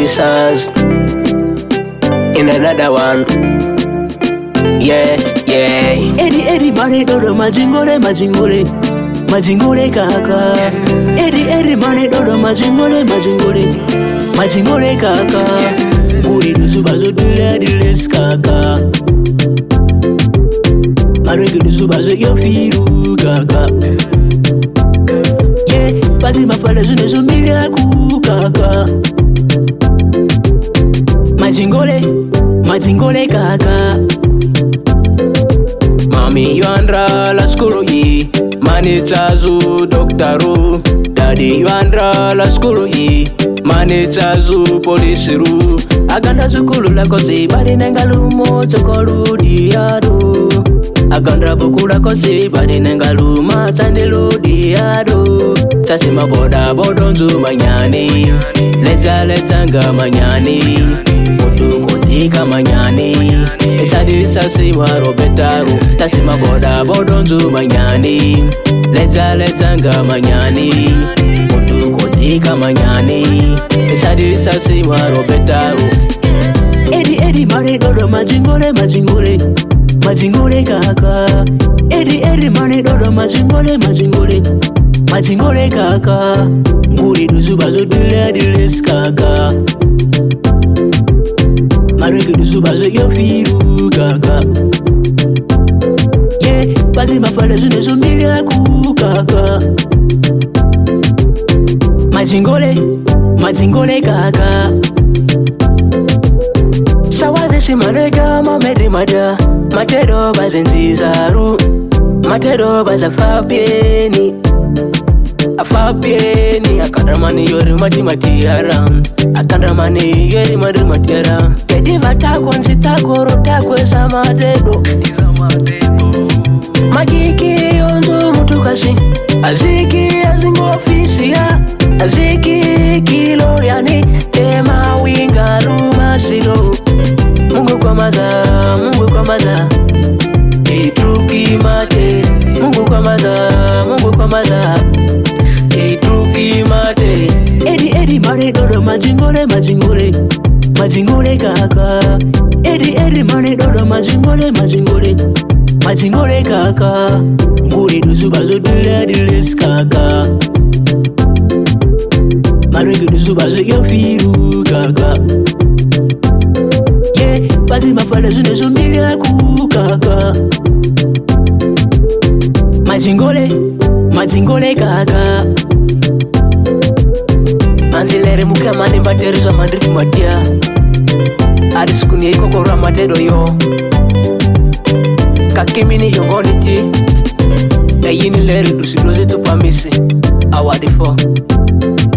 producers in another one. Yeah. Eri mane dodo majingole kaka. Eri mane dodo majingole kaka. Uri dusubazo diles kaka. Marege dusubazo yofiru kaka. Yeah, pati mafala zune zumbiria ku kaka. Majingole kaka. Mami yuandra la skulu yi, manitazu doktaru. Daddy yuandra la skulu yi, manitazu polisiru. Aganda zukulu la kosi, bari nengalumo chokolu diado. Aganda bokula kosi, bari nengaluma tandelu diado. Tasima boda bodonzu manyani, leta nga manyani. Ika manyani esadi sasi waro betaru tasima boda bodonzu manyani leta nga manyani ika manyani esadi sasi waro betaru eri mane dodo majingole kaka eri mane dodo majingole kaka nguli dusubazo diles kaka. Marege dusubazo yofiru kaka. Yeah, pati mafala zune zumbiria ku kaka. Majingole kaka. Sawaze si marega mameri mada. Matero bazenzizaru. Matero bazafabieni. Afabieni akandramani yori matiara. Akandramani yori matiara. Kediva tako nzitagoro takwe samadebo. Magiki onzo mutukasi. Aziki azingo ofisi ya. Aziki kilo yani. Tema winga ruma silo. Mungu kwa maza. Itruki mate. Mungu kwa maza. Itruki mate. Eri mane dodo majingole kaka. Eri mane dodo majingole kaka. Nguli dusubazo diles kaka. Marege dusubazo yofiru kaka. Yeah, pati mafala zune zumbiria ku kaka. Majingole kaka. Anzilere muka mani baterizo mandriki matia. Arisukuni ya iko kora matedo yo. Kakimini yongoni ti. Yini lere dusidoze tupamisi. Awadifo.